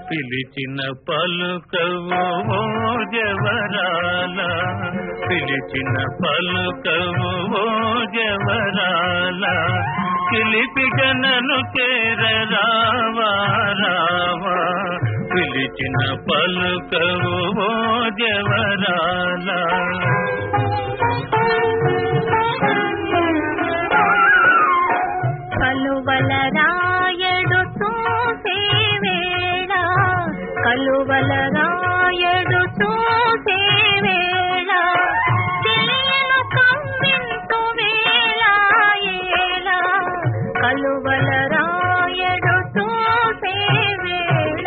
పిలిచిన పలుకవు ఓ జవరాల, పిలిచిన పలుకవు ఓ జవరాల, పిలిపిగనను చేరరావా రావా, పిలిచిన పలుకవు ఓ జవరాల. కలువల రాయడు చూసే వేళ, కలువల రాయడు చూసే వేళ, తెలియను కవ్వింతు వేళ ఏళ, కలువల రాయడు చూసే వేళ.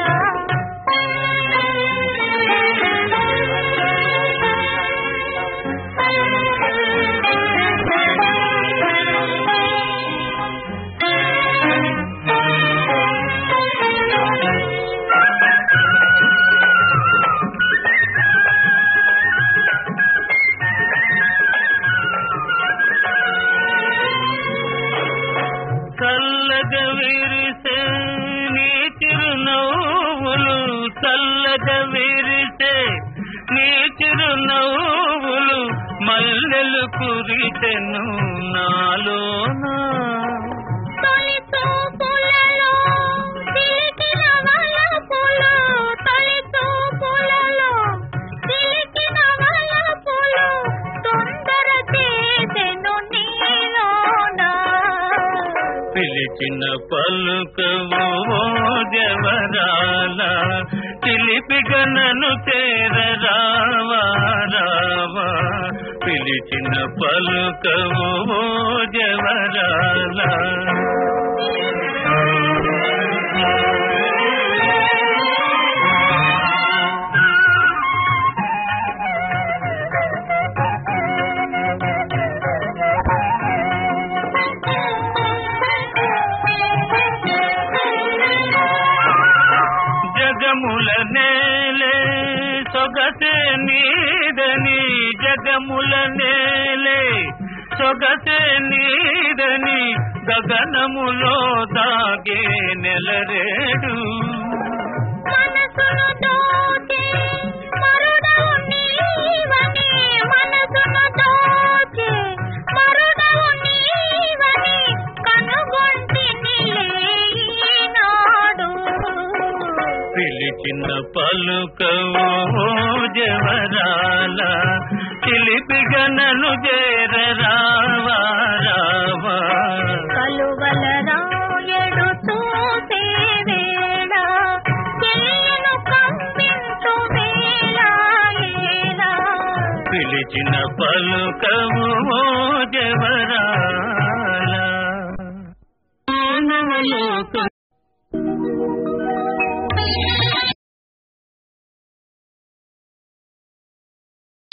చల్లగా విరిసే నీ చిరునవ్వులు, చల్లగా విరిసే నీ చిరునవ్వులు, మల్లెలు కురిసెను నాలోనా. తొలి చూపులలో చిలికిన వలపులు, తొలి చూపులలో చిలికిన వలపులు, తొందర చేసెను నీలోన. పిలిచిన పలుకవు ఓ జవరాల, పిలిపిగనను చేరరావా రావా, పిలిచిన పలుకవు ఓ జవరాల. జగముల నేలే సొగసే నీదని, జగముల నేలే సొగసే నీదని, గగనములో దాగే నెలరేడు. మనసును దోచే మరుడవు నీవని, మనసును దోచే మరుడవు నీవని, కనుగొంటినిలే ఈనాడు. పిలిచిన పలుకవు ఓ జవరాల, పిలిపిగనను చేరరావా రావా, కలువల రాయడు చూసే వేళ, తెలియను కవ్వింతు వేళ ఏళ. పిలిచిన పలుకవు ఓ జవరాల.